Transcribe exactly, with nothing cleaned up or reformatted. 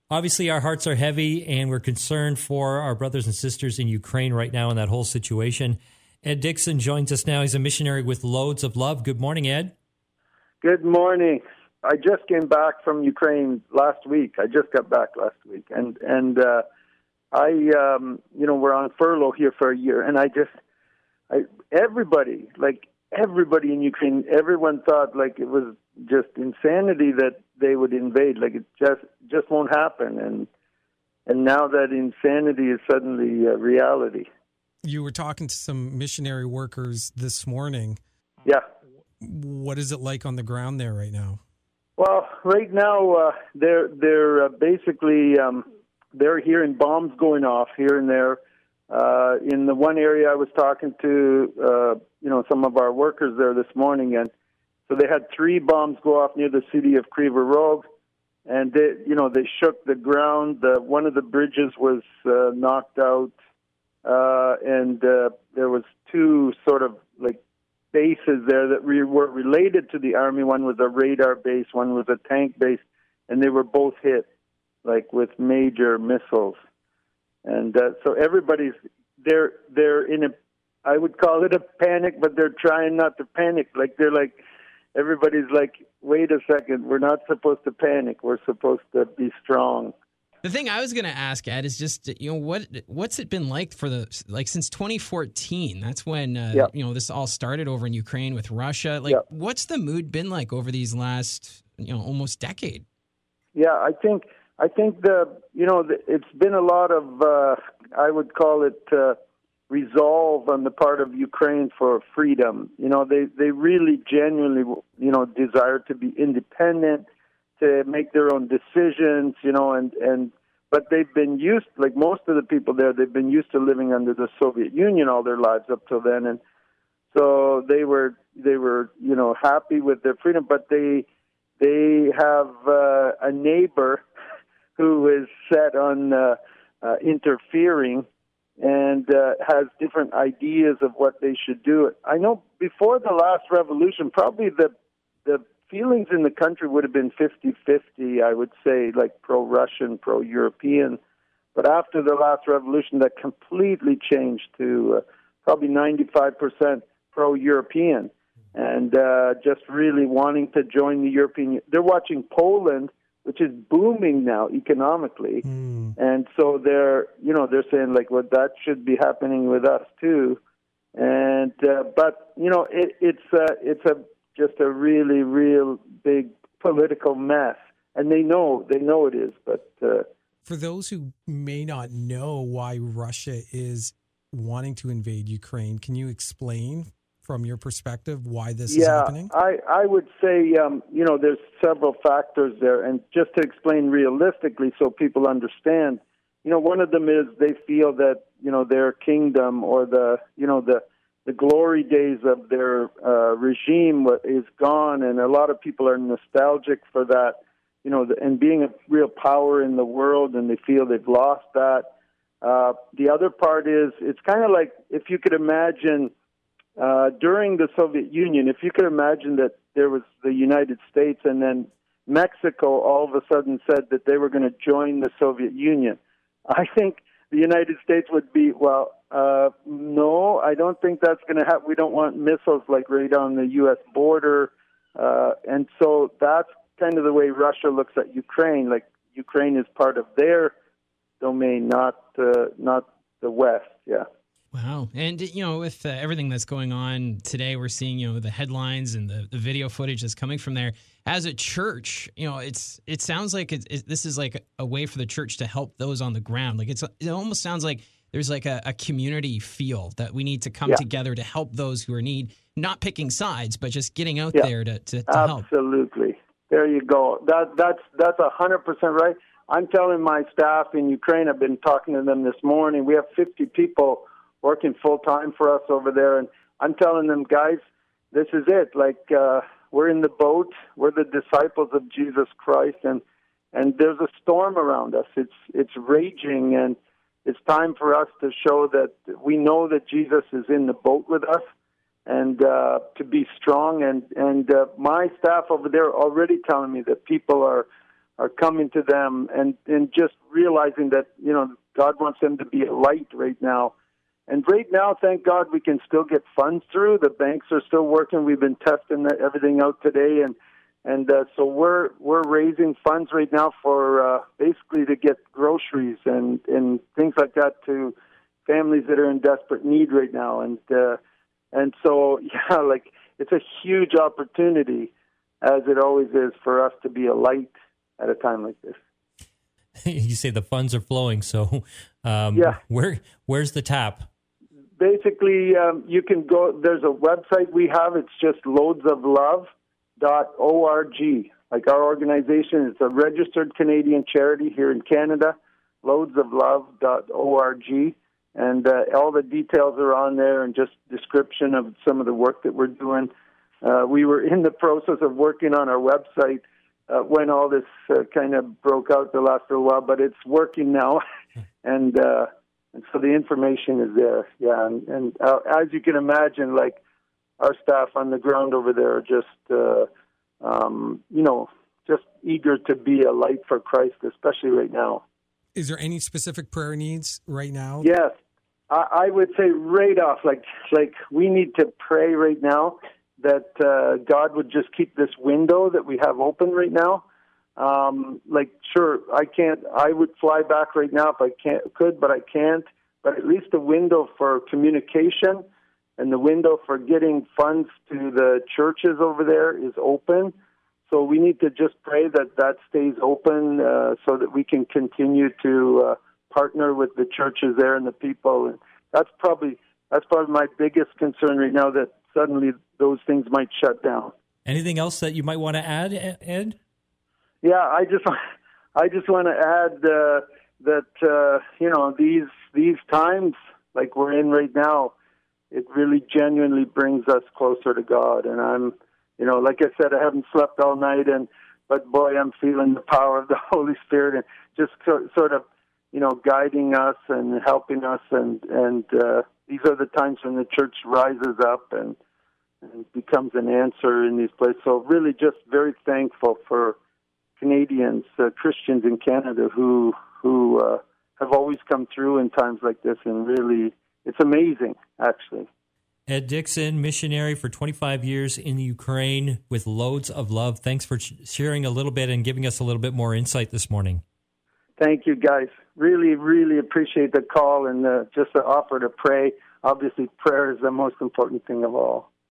Obviously, our hearts are heavy, and we're concerned for our brothers and sisters in Ukraine right now in that whole situation. Ed Dixon joins us now. He's a missionary with Loads of Love. Good morning, Ed. Good morning. I just came back from Ukraine last week. I just got back last week, and and uh, I, um, you know, we're on furlough here for a year, and I just, I everybody, like everybody in Ukraine, everyone thought like it was just insanity that they would invade. Like it just just won't happen, and and now that insanity is suddenly a reality. You were talking to some missionary workers this morning. Yeah. What is it like on the ground there right now? Well, right now uh, they're they're uh, basically um, they're hearing bombs going off here and there. Uh, in the one area I was talking to, uh, you know, some of our workers there this morning, and so they had three bombs go off near the city of Kryvyi Rog, and they, you know, they shook the ground. The, one of the bridges was uh, knocked out, uh, and uh, there was two sort of like bases there that re- were related to the army. One was a radar base, one was a tank base, and they were both hit like with major missiles. And uh, so everybody's they're they're in a, I would call it a panic, but they're trying not to panic. Like they're like everybody's like, wait a second, we're not supposed to panic. We're supposed to be strong. The thing I was going to ask, Ed, is just, you know, what what's it been like for the, like since twenty fourteen? That's when, uh, yep. you know, this all started over in Ukraine with Russia. Like, yep. what's the mood been like over these last, you know, almost decade? Yeah, I think, I think the, you know, the, it's been a lot of, uh, I would call it uh, resolve on the part of Ukraine for freedom. You know, they, they really genuinely, you know, desire to be independent, to make their own decisions, you know, and, and but they've been used, like most of the people there, they've been used to living under the Soviet Union all their lives up till then, and so they were they were you know happy with their freedom, but they they have uh, a neighbor who is set on uh, uh, interfering and uh, has different ideas of what they should do. I know before the last revolution, probably the the feelings in the country would have been fifty-fifty, I would say, like pro-Russian, pro-European. But after the last revolution, that completely changed to uh, probably ninety-five percent pro-European and uh, just really wanting to join the European Union. They're watching Poland, which is booming now economically. Mm. And so they're, you know, they're saying, like, well, that should be happening with us too. And, uh, but, you know, it, it's, uh, it's a, just a really, real big political mess. And they know, they know it is. But uh, for those who may not know why Russia is wanting to invade Ukraine, can you explain from your perspective why this yeah, is happening? I, I would say, um, you know, there's several factors there. And just to explain realistically so people understand, you know, one of them is they feel that, you know, their kingdom or the, you know, the, the glory days of their uh, regime is gone, and a lot of people are nostalgic for that, you know, and being a real power in the world, and they feel they've lost that. Uh, the other part is it's kind of like if you could imagine uh, during the Soviet Union, if you could imagine that there was the United States and then Mexico all of a sudden said that they were going to join the Soviet Union. I think the United States would be, well, uh, no, I don't think that's going to happen. We don't want missiles like right on the U S border. Uh, and so that's kind of the way Russia looks at Ukraine. Like Ukraine is part of their domain, not uh, not the West. Yeah. Wow. And, you know, with uh, everything that's going on today, we're seeing, you know, the headlines and the, the video footage that's coming from there. As a church, you know, it's it sounds like it, it, this is like a way for the church to help those on the ground. Like it's it almost sounds like there's like a, a community feel that we need to come yeah. together to help those who are in need, not picking sides, but just getting out yeah. there to, to, to help. Absolutely. There you go. That that's that's a hundred percent right. I'm telling my staff in Ukraine, I've been talking to them this morning. We have fifty people working full time for us over there, and I'm telling them, guys, this is it. Like uh, we're in the boat. We're the disciples of Jesus Christ, and and there's a storm around us. It's it's raging, and it's time for us to show that we know that Jesus is in the boat with us, and uh, to be strong. And and uh, my staff over there are already telling me that people are are coming to them, and, and just realizing that, you know, God wants them to be a light right now. And right now, thank God, we can still get funds through. The banks are still working. We've been testing everything out today, and and uh, so we're we're raising funds right now for uh, basically to get groceries and, and things like that to families that are in desperate need right now. And uh, and so yeah, like it's a huge opportunity, as it always is, for us to be a light at a time like this. You say the funds are flowing, so um, yeah. Where where's the tap? Basically, um, you can go. There's a website we have. It's just loads of love dot org. Like our organization, it's a registered Canadian charity here in Canada. loads of love dot org, and uh, all the details are on there, and just description of some of the work that we're doing. Uh, we were in the process of working on our website uh, when all this uh, kind of broke out the last little while, but it's working now, and. Uh, And so the information is there, yeah. And, and uh, as you can imagine, like our staff on the ground over there are just, uh, um, you know, just eager to be a light for Christ, especially right now. Is there any specific prayer needs right now? Yes, I, I would say right off, like like we need to pray right now that uh, God would just keep this window that we have open right now. Um, like, sure, I can't, I would fly back right now if I can't, could, but I can't. But at least the window for communication and the window for getting funds to the churches over there is open. So we need to just pray that that stays open uh, so that we can continue to uh, partner with the churches there and the people. And that's probably, that's probably my biggest concern right now, that suddenly those things might shut down. Anything else that you might want to add, Ed? Yeah, I just I just want to add uh, that uh, you know these these times like we're in right now, it really genuinely brings us closer to God. And I'm, you know, like I said, I haven't slept all night, and but boy, I'm feeling the power of the Holy Spirit and just so, sort of, you know, guiding us and helping us. And and uh, these are the times when the church rises up and, and becomes an answer in these places. So really, just very thankful for Canadians, uh, Christians in Canada who who uh, have always come through in times like this, and really, it's amazing, actually. Ed Dickson, missionary for twenty-five years in Ukraine with Loads of Love. Thanks for sharing a little bit and giving us a little bit more insight this morning. Thank you, guys. Really, really appreciate the call and uh, just the offer to pray. Obviously, prayer is the most important thing of all.